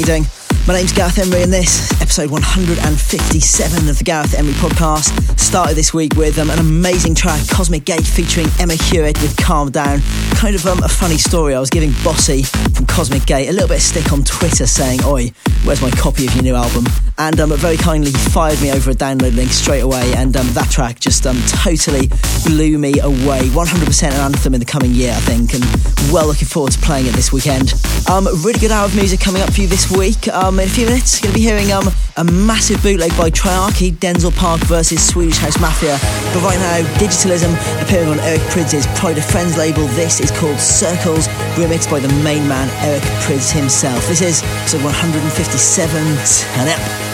you doing? My name's Gareth Emery and this, episode 157 of the Gareth Emery podcast, started this week with an amazing track, Cosmic Gate featuring Emma Hewitt with Calm Down. Kind of a funny story. I was giving Bossy from Cosmic Gate a little bit of stick on Twitter saying, "Oi, where's my copy of your new album?" And very kindly he fired me over a download link straight away, and that track just totally blew me away. 100% an anthem in the coming year, I think, and well looking forward to playing it this weekend. Really good hour of music coming up for you this week. In a few minutes, going to be hearing a massive bootleg by Triarchy, Denzel Park versus Swedish House Mafia. But right now, Digitalism appearing on Eric Prydz' Pride of Friends label. This is called Circles, remixed by the main man, Eric Prydz himself. This is episode 157. Turn it up.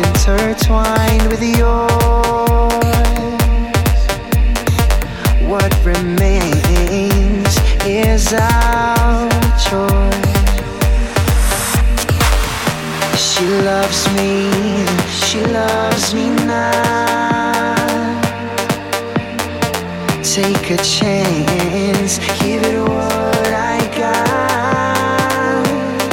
intertwined with yours. What remains is our choice. She loves me now. Take a chance, give it what I got.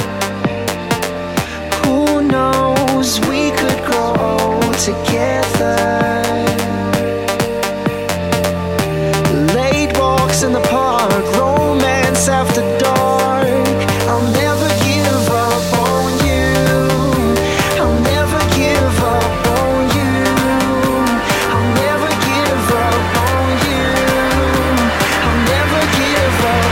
Who knows, we could grow together. Late walks in the park, romance after dark. I'll never give up on you. I'll never give up on you. I'll never give up on you. I'll never give up.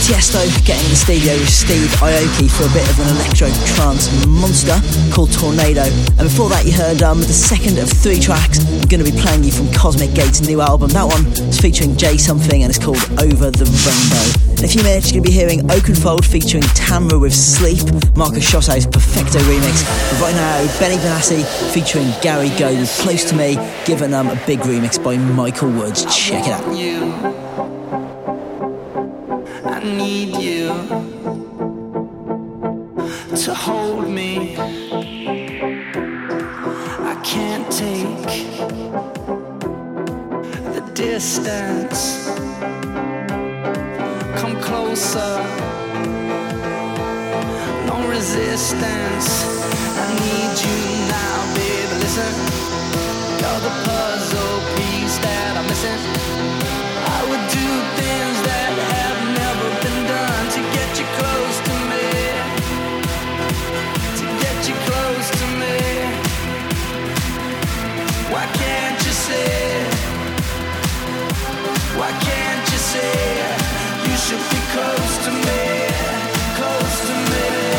Tiesto getting in the studio with Steve Aoki for a bit of an electro trance monster called Tornado. And before that you heard the second of 3 tracks I'm going to be playing you from Cosmic Gate's new album. That one is featuring Jay Something and it's called Over the Rainbow. In a few minutes you're going to be hearing Oakenfold featuring Tamra with Sleep, Marcus Chossau's Perfecto remix. But right now Benny Benassi featuring Gary Go with Close to Me, given a big remix by Michael Woods. Check it out. I need you to hold me. I can't take the distance. Come closer, no resistance. I need you now, baby. Listen, you're the puzzle piece that I'm missing. I would do things that have never been done to get you close to me, to get you close to me. Why can't you say, why can't you say you should be close to me, close to me?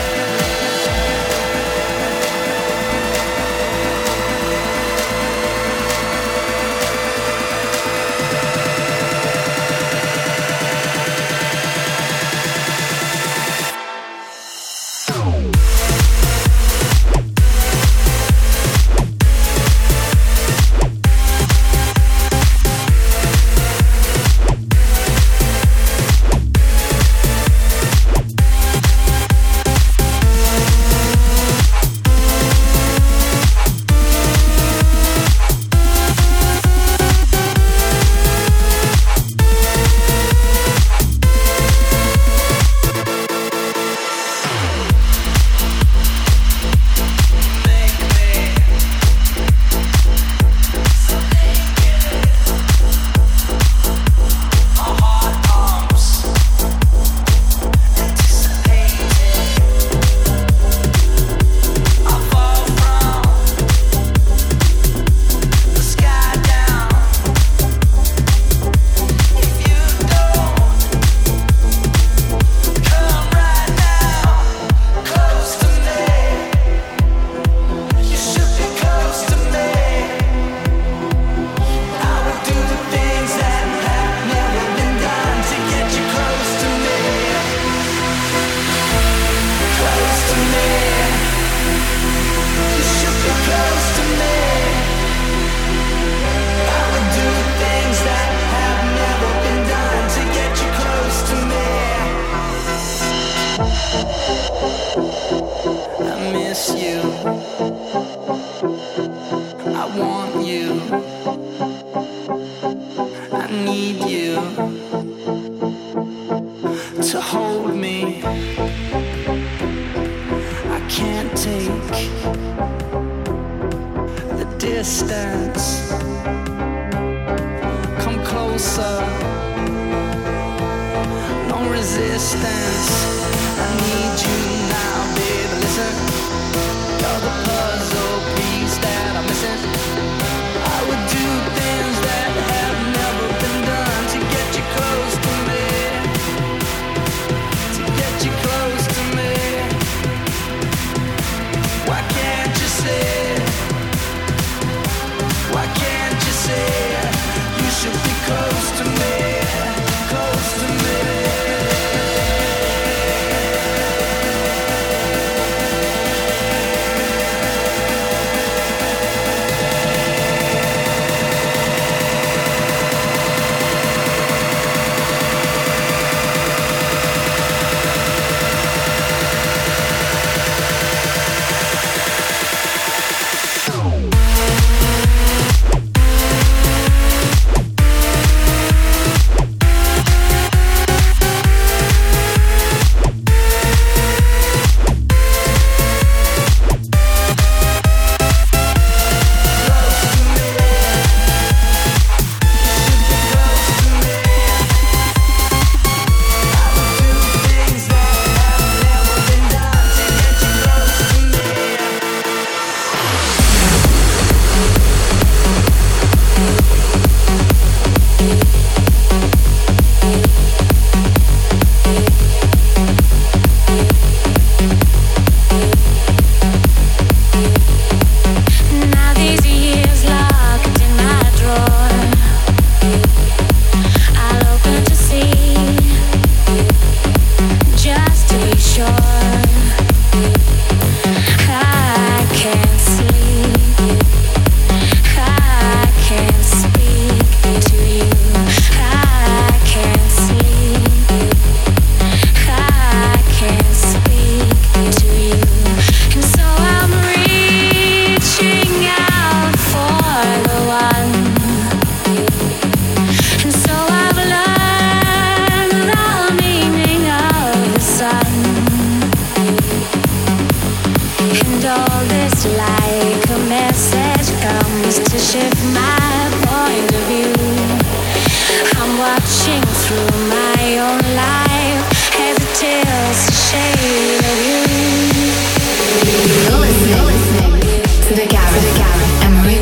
to shift my point of view. I'm watching through my own life as it tells the shade of you. You're listening to the Gareth Emery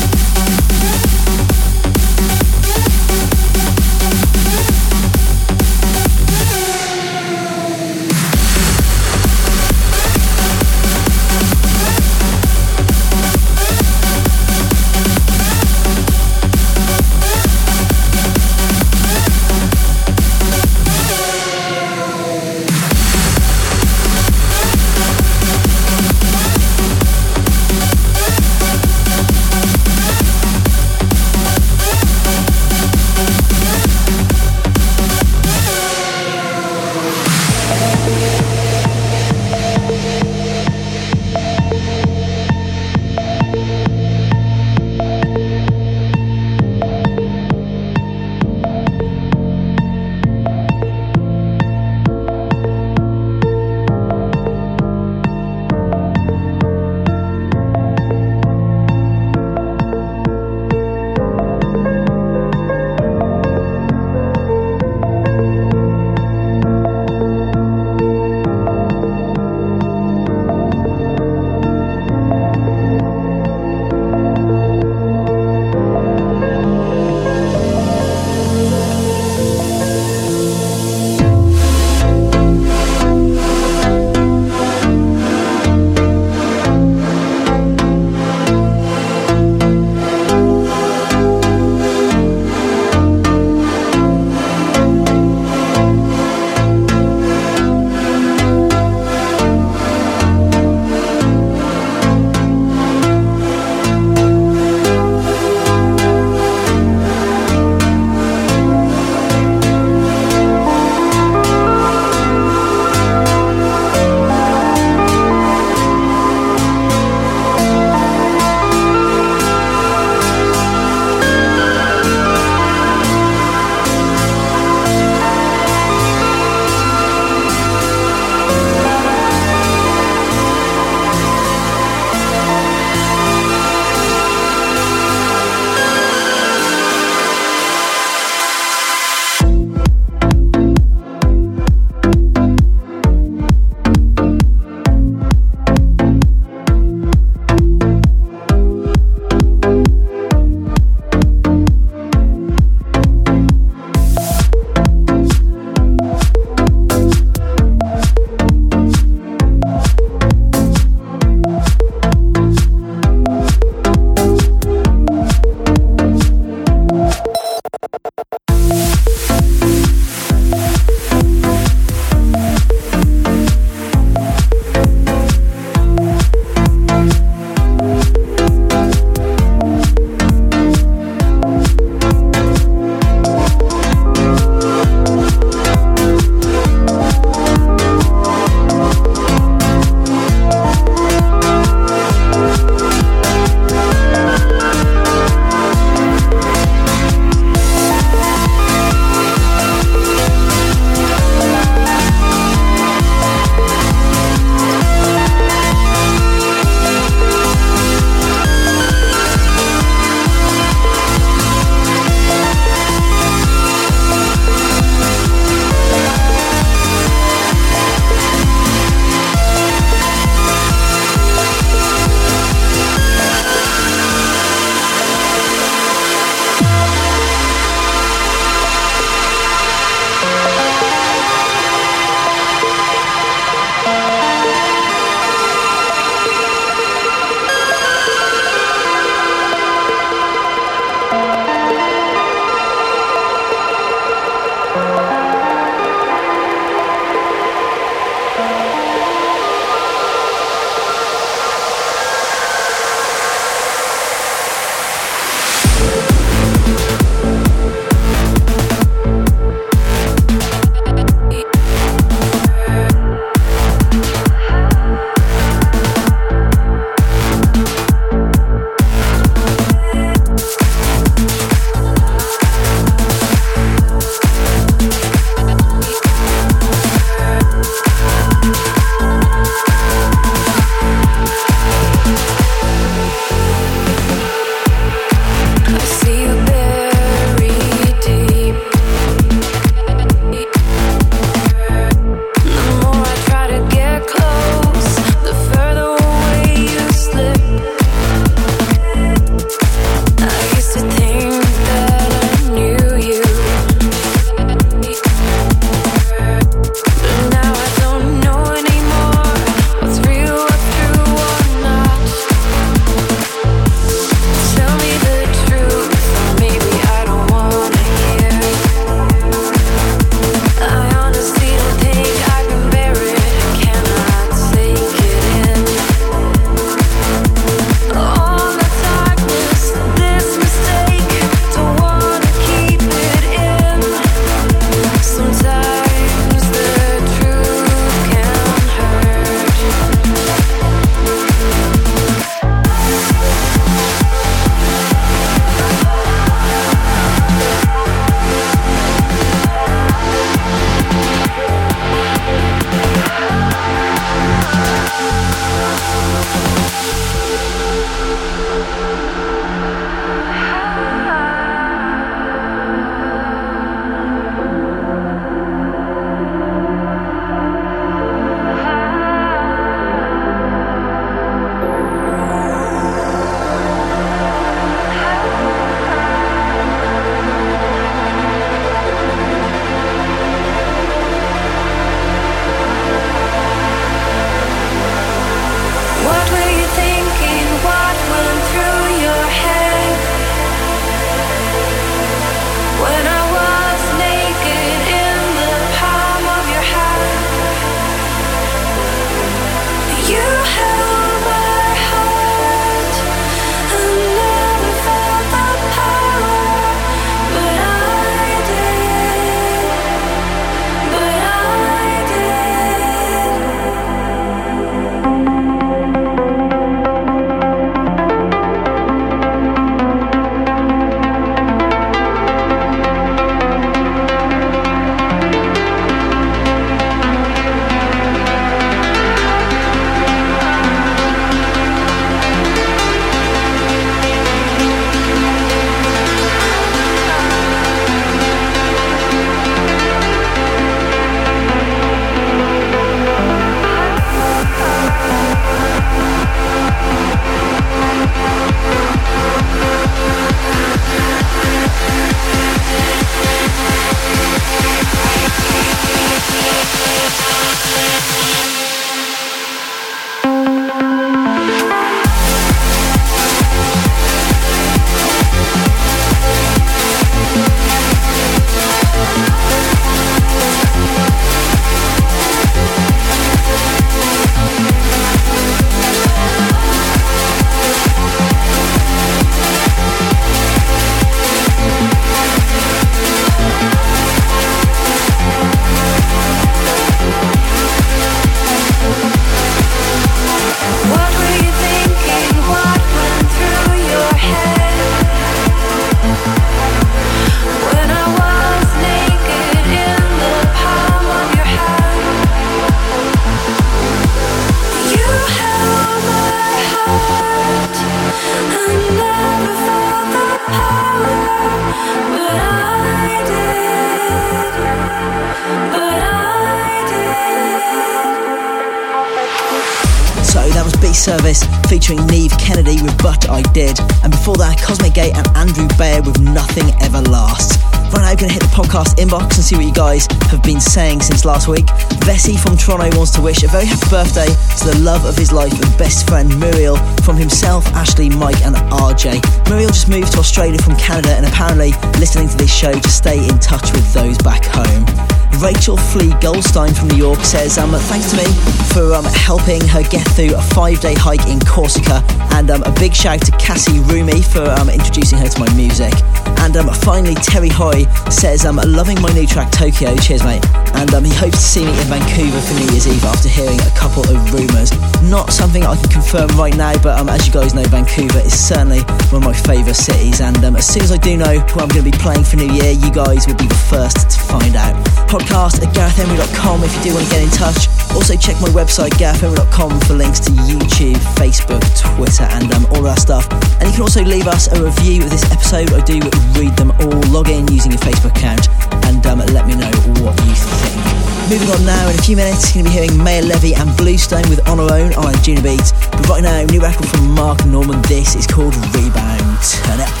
Service featuring Neve Kennedy with But I Did. And before that, Cosmic Gate and Andrew Bayer with Nothing Ever Lasts. Right now, I'm going to hit the podcast inbox and see what you guys have been saying since last week. Vessi from Toronto wants to wish a very happy birthday to the love of his life and best friend Muriel from himself, Ashley, Mike and RJ. Muriel just moved to Australia from Canada and apparently listening to this show to stay in touch with those back home. Rachel Flea Goldstein from New York says, thanks to me for helping her get through a 5-day hike in Corsica, and a big shout to Cassie Rumi for introducing her to my music. And finally, Terry Hoy says, loving my new track Tokyo, cheers mate, and he hopes to see me in Vancouver for New Year's Eve after hearing a couple of rumours. Not something I can confirm right now, but as you guys know, Vancouver is certainly one of my favourite cities, and as soon as I do know who I'm going to be playing for New Year, you guys will be the first to find out. Podcast at GarethEmery.com if you do want to get in touch. Also check my website GarethEmery.com for links to YouTube, Facebook, Twitter and all that stuff. And you can also leave us a review of this episode. I do read them all. Log in using your Facebook account and let me know what you think. Moving on now, in a few minutes, you're going to be hearing Maya Levy and Bluestone with On Our Own on Anjunabeats. But right now, new record from Mark Norman. This is called Rebound. Turn it up.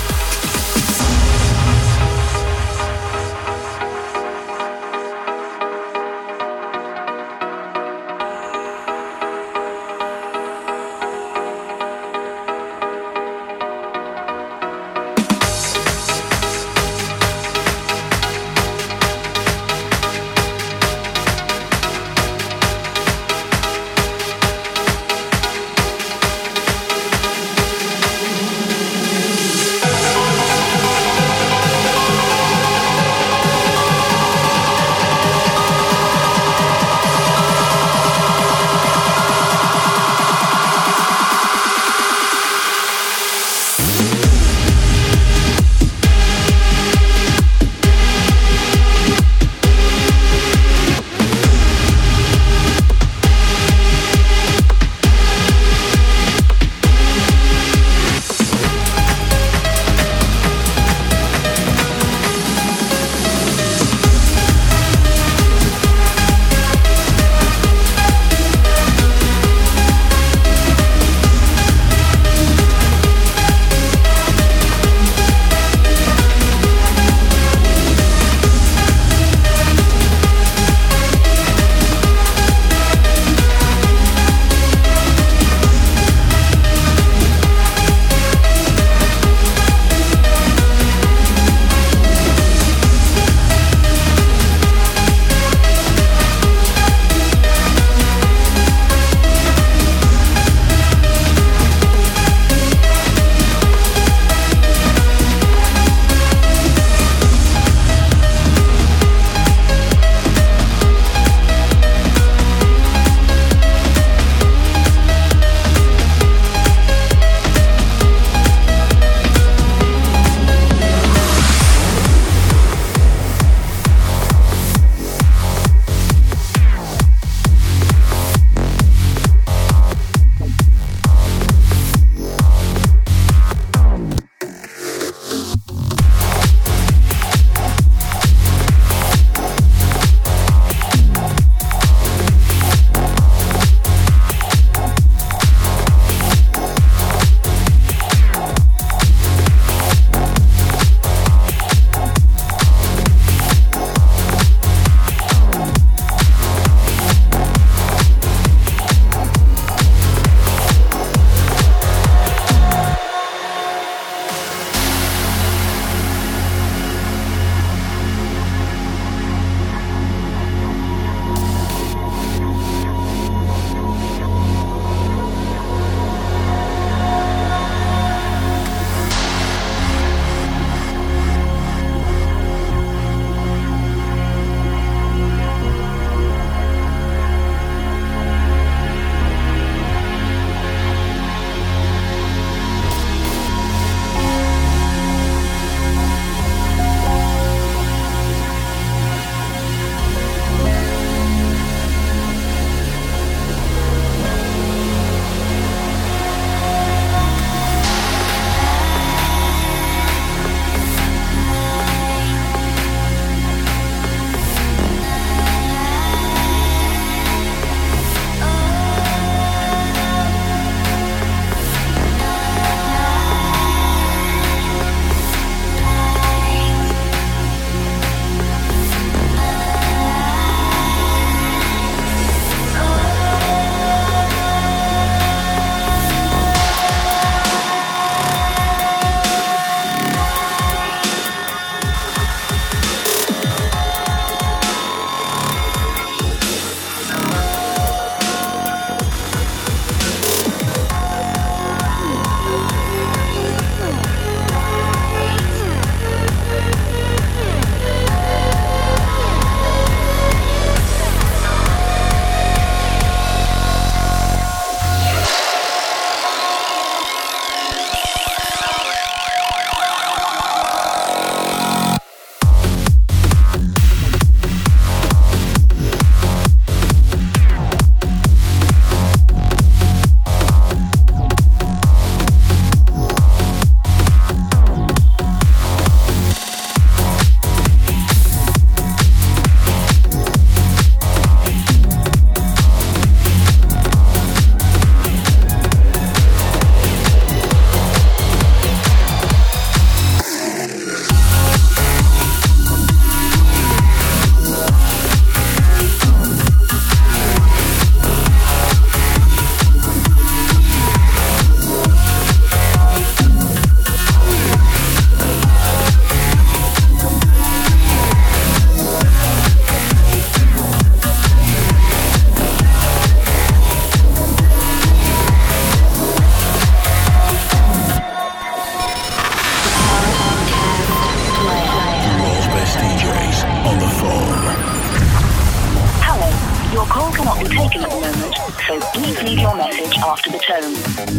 being taken at the moment, so please leave your message after the tone.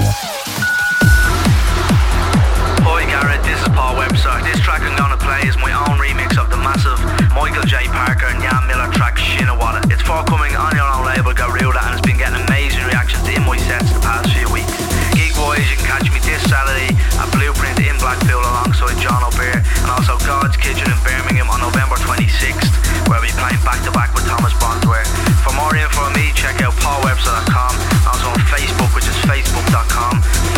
Hi Garrett, this is Paul Webster. This track I'm gonna play is my own remix of the massive Michael J. Parker and Jan Miller track Shinawada. It's forthcoming on your own label Garuda and it's been getting amazing reactions in my sets the past few weeks. Gig-wise, you can catch me this Saturday at Blueprint in Blackpool alongside John O'Bear and also God's Kitchen in Birmingham on November 26th where we'll be playing back-to-back with Thomas Bonsware. For more info on me, check out paulwebster.com, also on Facebook which is facebook.com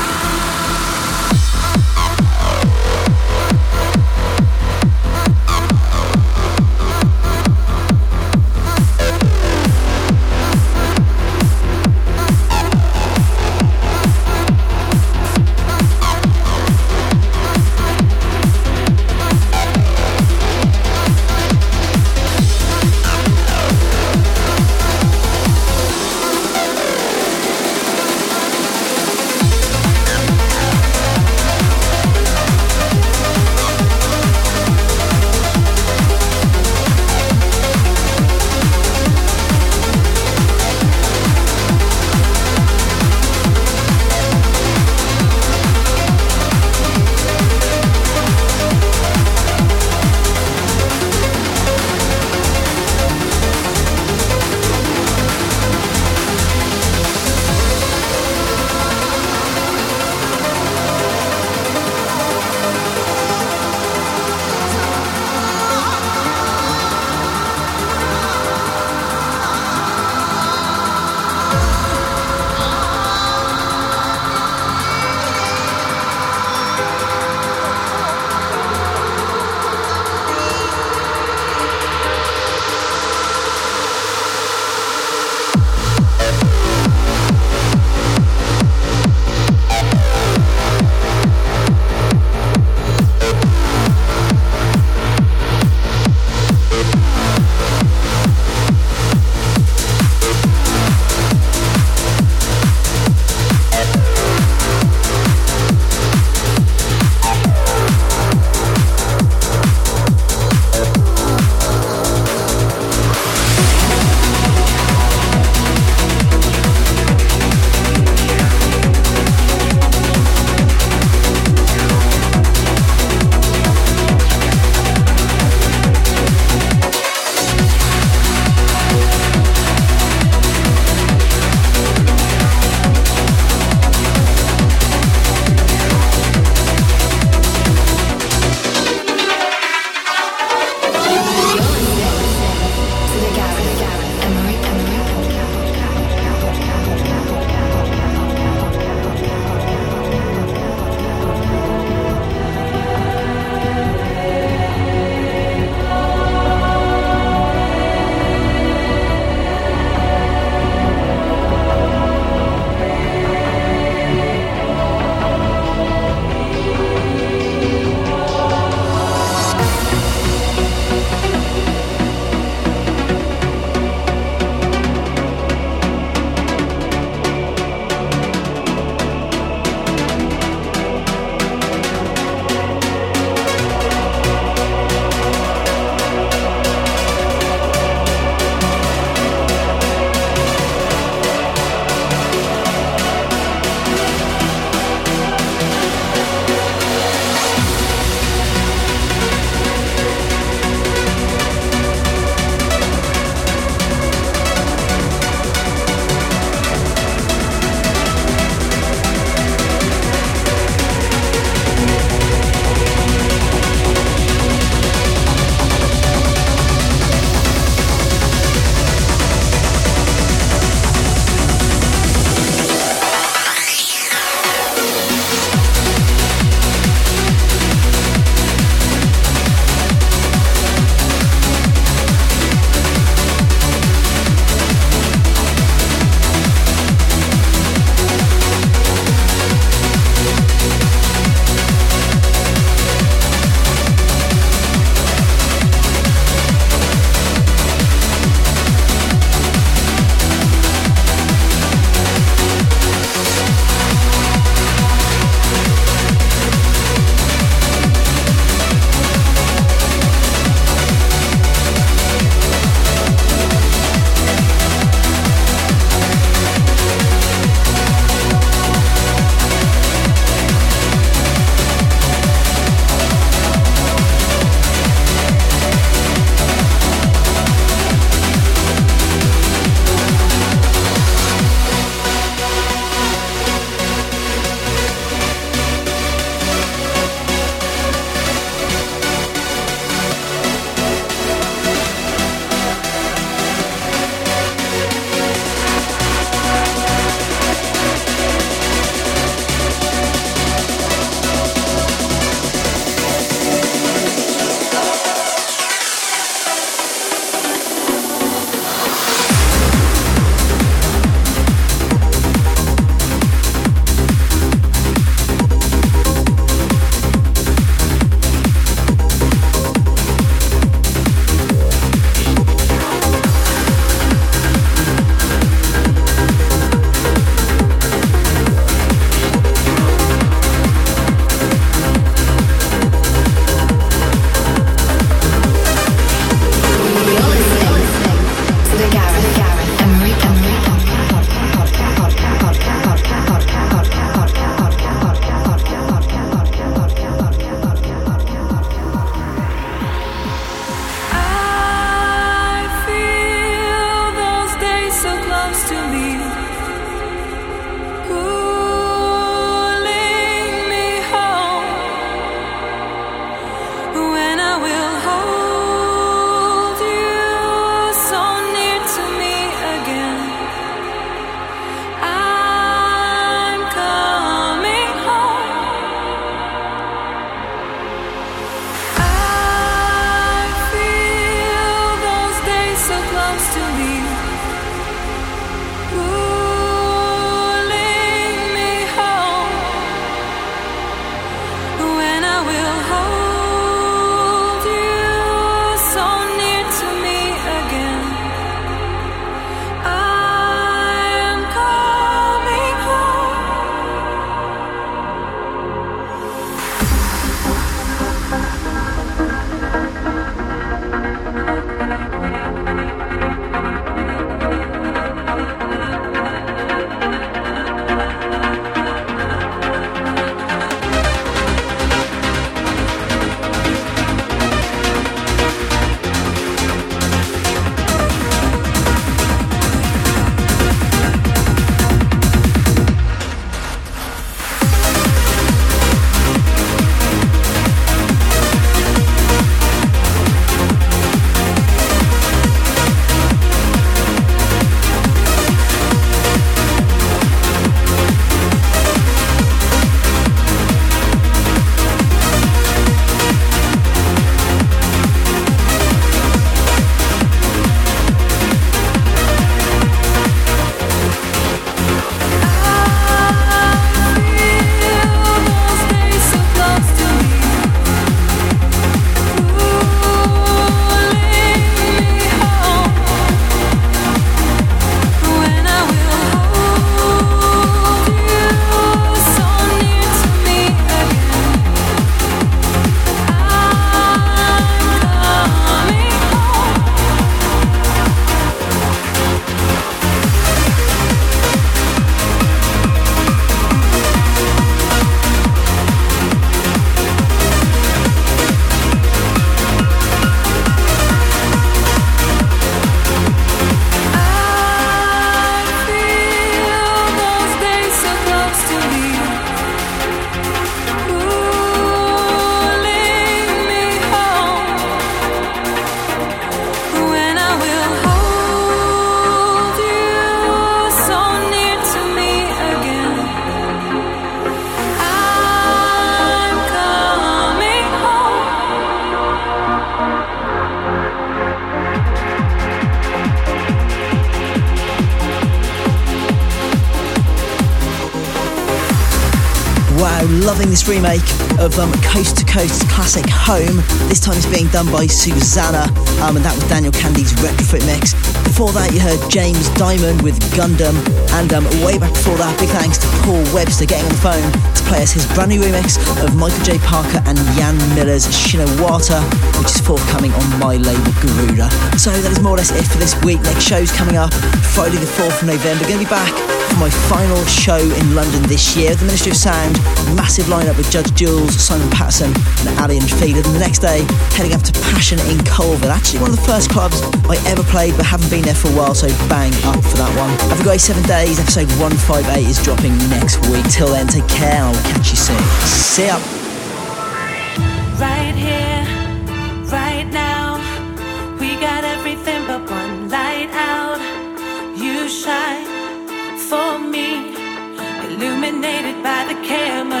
loving this remake of Coast to Coast's classic Home. This time it's being done by Susanna, and that was Daniel Candy's retrofit mix. Before that you heard James Diamond with Gundam, and way back before that, big thanks to Paul Webster getting on the phone to play us his brand new remix of Michael J. Parker and Jan Miller's Shinawata, which is forthcoming on my label Garuda. So that is more or less it for this week. Next show's coming up Friday the 4th of November. Going to be back for my final show in London this year, the Ministry of Sound, massive lineup with Judge Jules, Simon Patterson and Ali and Feeler. And the next day heading up to Passion in Colville, actually one of the first clubs I ever played but haven't been there for a while, so bang up for that one. Have a great 7 days. Episode 158 is dropping next week. Till then, take care and I'll catch you soon. See ya. Right here, right now, we got everything but one light out. You shine for me, illuminated by the camera.